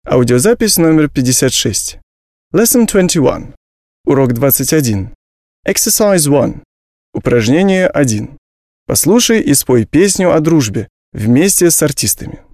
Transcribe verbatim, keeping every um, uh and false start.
Аудиозапись номер пятьдесят шесть. Lesson двадцать один. Урок двадцать один. Exercise один. Упражнение один. Послушай и спой песню о дружбе вместе с артистами.